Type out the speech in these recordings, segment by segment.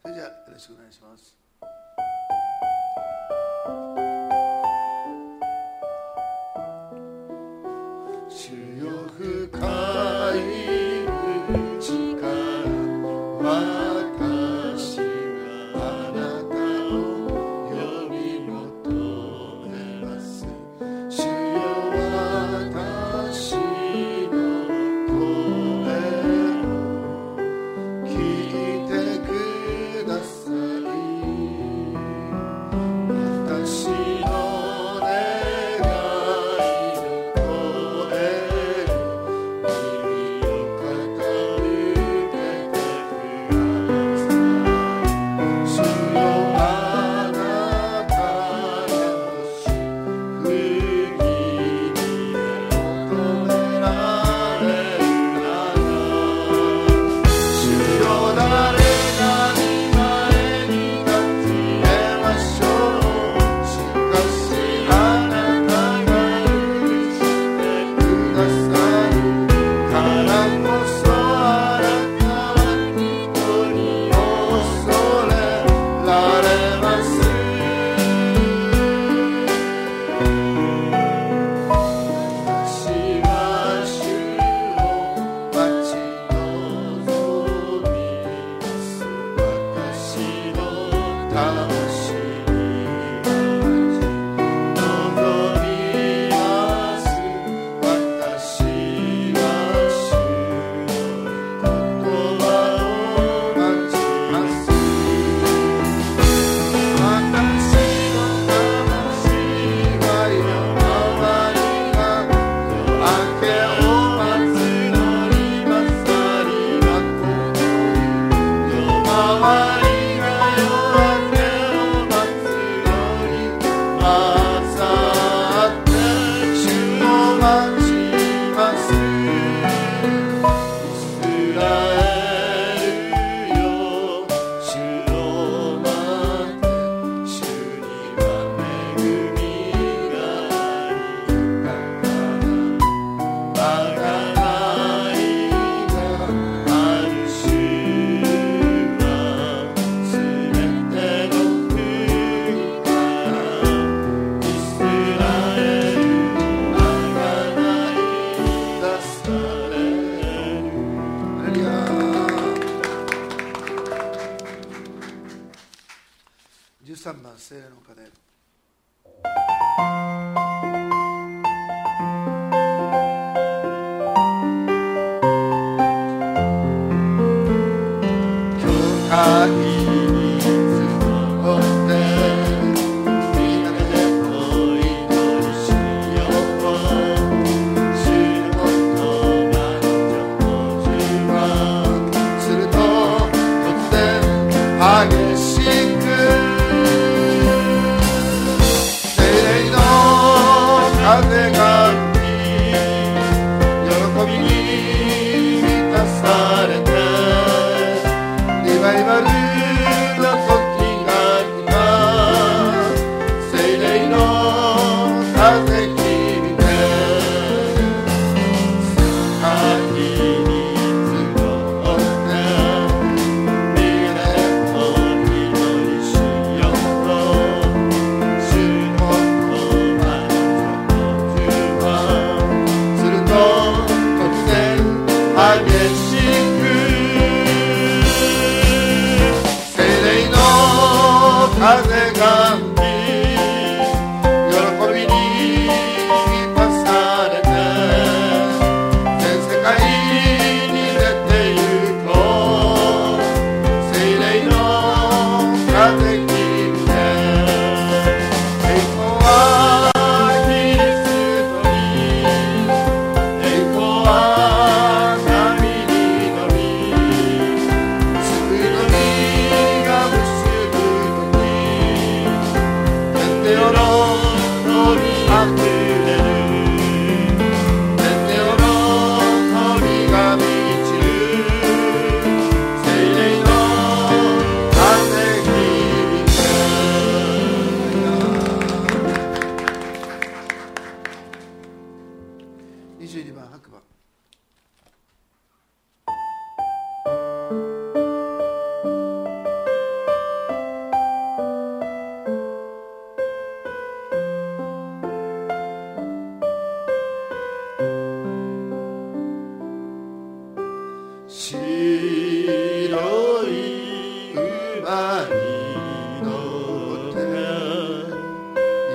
それじゃあよろしくお願いします。主よ深い内から私はあなたを呼び求めます。主よ私の声を聞いてください。私の願いの声耳を傾けてください。主よあなたへの祝福に求められるなら、主よ誰が前に立ち得ましょう。しかしあなたが許してくださるからこそ、あなたは人に恐れられます。私は主を待ち望みます。私の魂に望みます。私は主の言葉を待ちます。私の魂は夜回りが夜明けを待つのに勝りがとう。夜回りが夜明けを待つのに勝って主を待ちます。イスラエルよ、主を待って、主には恵みがあり、だから贖いがある。主はすべての国からイスラエルを贖い出される。ハレルヤ。13番、聖霊の鐘。教会に集ってみんなでお祈りしよう。主の言葉の成就はすると突然激しく聖霊の風が吹き、喜びに満たされて、リバイバルの時が来た。聖霊の風聞いて、世界に集ってみんなでお祈りしよう。主の言葉の成就はすると突然激しく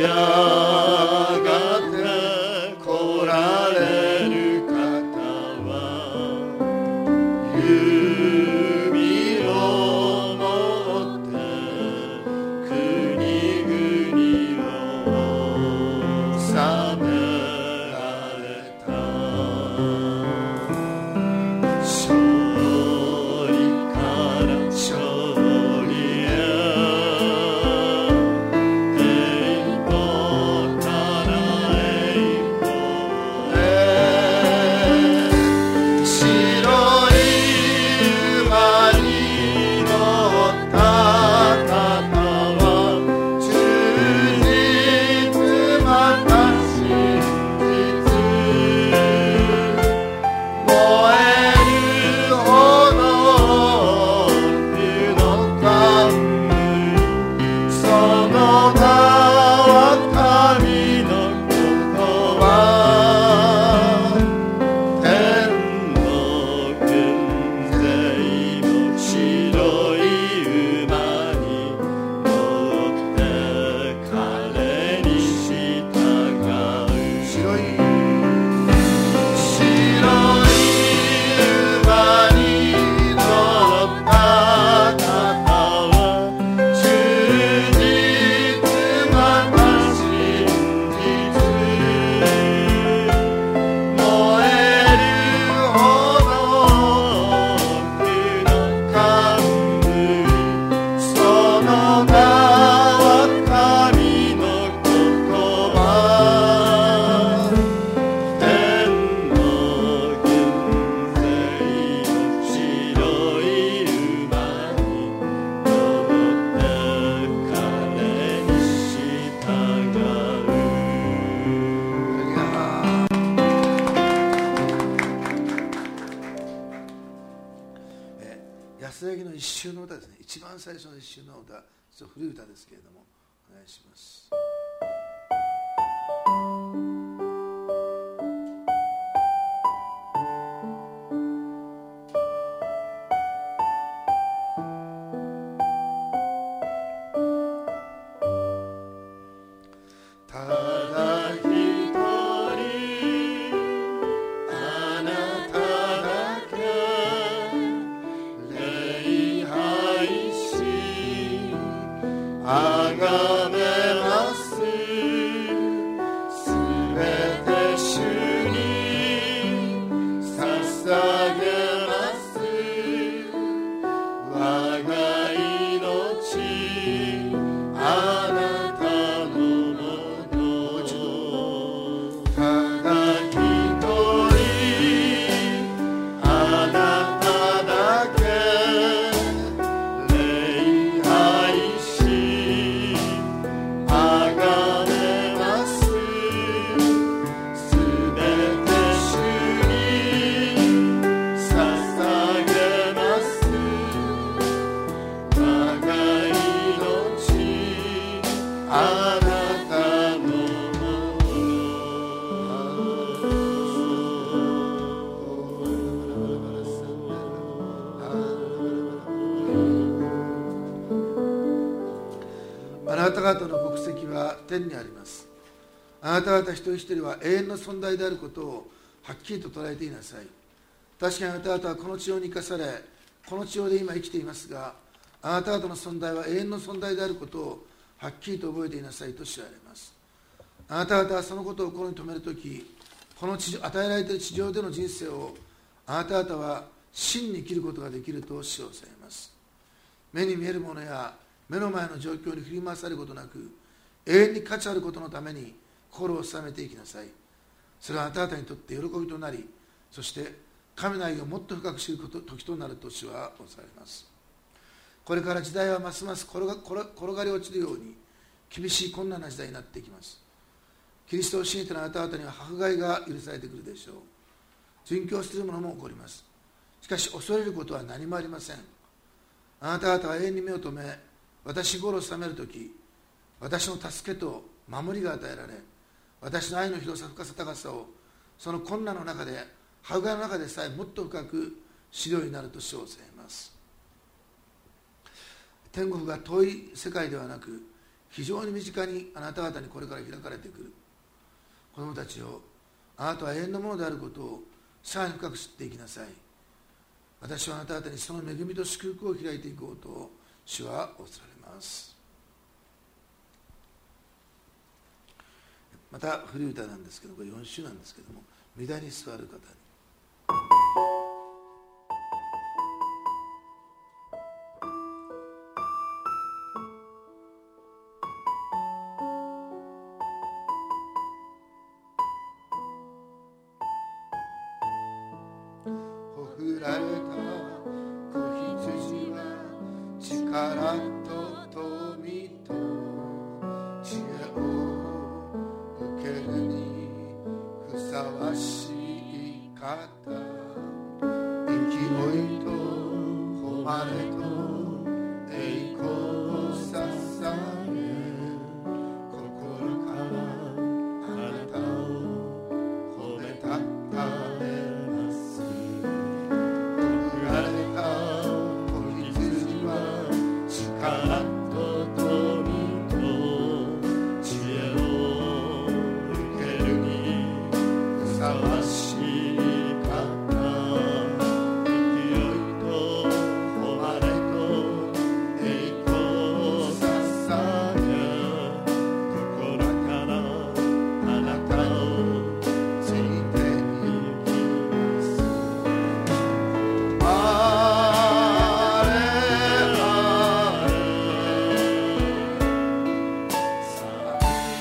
やがて来られる方は弓を持って国々を治められた。勝利から勝利へ栄光から栄光へ白い馬に乗った方は忠実また真実燃えるほど火の冠その名は神の言葉天の軍勢の白い馬に乗って彼に従う白い馬に乗った方は忠実また真実燃えるほど火の冠その名は神の言葉天の軍勢の白い馬に乗って彼に従う。安らぎの一周の歌ですね。一番最初の一周の歌、ちょっと古い歌ですけれどもお願いします。ただ一人あなただけ礼拝しあがめますすべて主に捧げます我が命あなたのものただ一人あなただけ礼拝しあがめますすべて主に捧げます我が命あなたのものあなた方の国籍は天にあります。あなた方一人一人は永遠の存在であることをはっきりと捉えていなさい。確かにあなた方はこの地上に生かされこの地上で今生きていますが、あなた方の存在は永遠の存在であることをはっきりと覚えていなさいと知られます。あなた方はそのことを心に留めるとき、この与えられている地上での人生をあなた方は真に生きることができると主張されます。目に見えるものや目の前の状況に振り回されることなく、永遠に価値あることのために心を収めていきなさい。それはあなた方にとって喜びとなり、そして神の愛をもっと深く知る時となると主はおされます。これから時代はますます転がり落ちるように厳しい困難な時代になっていきます。キリストを信じているあなた方には迫害が許されてくるでしょう。殉教するものも起こります。しかし恐れることは何もありません。あなた方は永遠に目を留め、私心を収めるとき、私の助けと守りが与えられ、私の愛の広さ深さ高さをその困難の中で、迫害の中でさえもっと深く知るようになると称されます。天国が遠い世界ではなく、 非常に身近にあなた方にこれから開かれてくる子供たちを、あなたは永遠のものであることをさらに深く知っていきなさい。私はあなた方にその恵みと祝福を開いていこうと主は仰せられます。また古い歌なんですけど、これ4首なんですけども、御台に座る方に。ほふられた子羊は力と富と知恵を受けるにふさわしい方、勢いと誉れと栄光を捧げ、心からあなたを褒めたたえます。送られた子羊は力と富と知恵を受けるにふさわしい方、勢いと誉れと栄光を捧げ、心からあなたをついてゆきます。あれあれさ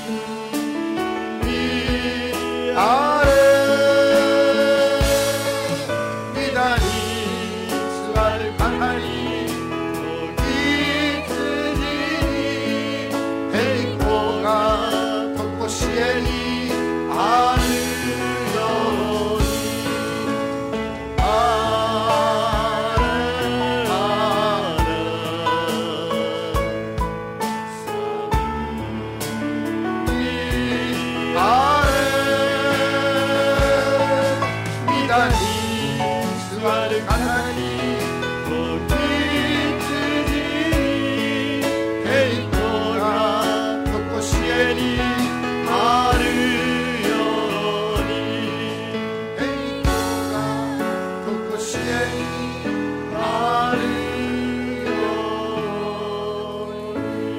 ああれ皆に座る方に羊に栄光が常しえにあるように、あれあれあれ皆に座る方に子羊に栄光が常しえにあるように、栄光が常しえにあるよう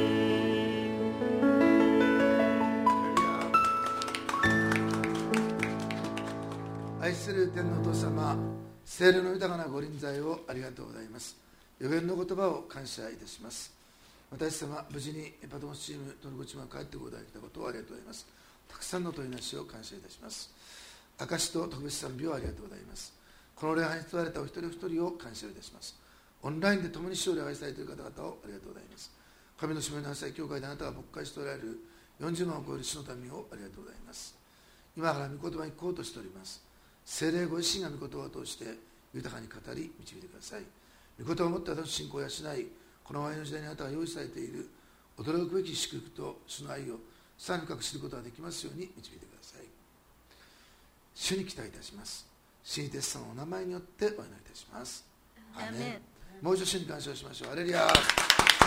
に。愛する天のお父様、聖霊の豊かなご臨在をありがとうございます。予言の言葉を感謝いたします。私様、無事にパトモスチームトルコチームが帰ってこられたことをありがとうございます。たくさんの問いなしを感謝いたします。証と特別賛美をありがとうございます。この礼拝に伝われたお一人お一人を感謝いたします。オンラインで共に主を礼拝されている方々をありがとうございます。神のしものなさい教会であなたが牧会しておられる40万を超える主の民をありがとうございます。今から御言葉に聞こうとしております。聖霊ご自身が御言葉を通して豊かに語り導いてください。御言葉を持って私の信仰を養い、この終わりの時代にあなたが用意されている驚くべき祝福と主の愛をさらに深く知ることができますように導いてください。主に期待いたします。主にテスさんのお名前によってお祈りいたします。アーメン。もう一度主に感謝をしましょう。ハレルヤ。